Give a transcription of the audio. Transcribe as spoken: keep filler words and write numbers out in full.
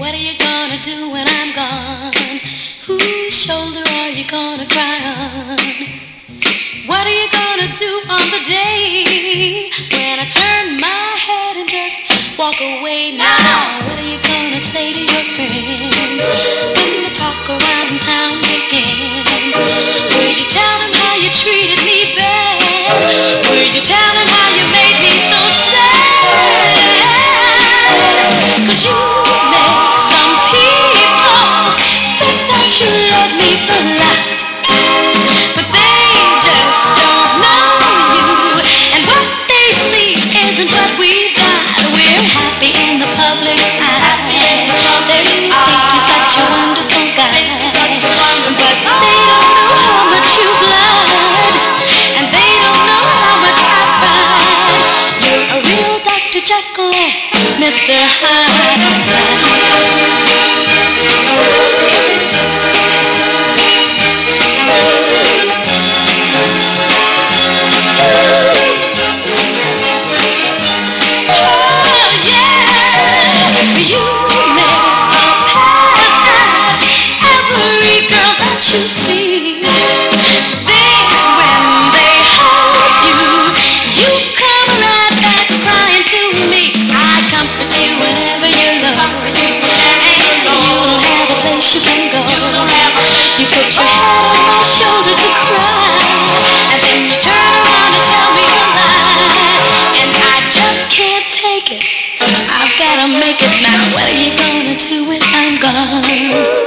What are you gonna do when I'm gone? Whose shoulder are you gonna cry on? What are you gonna do on the day when I turn my head and just walk away now? What are you gonna say to your friends when the talk around town begins? Will you tell them how you treated me bad? Will you tell them how you made me so sad? 'Cause you make some people think that you love me a lot, but they just don't know you, and what they see isn't what we've got. We're happy in the public's eye. They think you're such a wonderful guy, but they don't know how much you've lied, and they don't know how much I've cried. You're a real Doctor Jekyll and Mister Hyde. You see, then when they hold you, you come right back crying to me. I comfort you whenever you're low, and you don't have a place you can go. You put your head on my shoulder to cry, and then you turn around and tell me a lie, and I just can't take it. I've gotta make it now. What are you gonna do when I'm gone?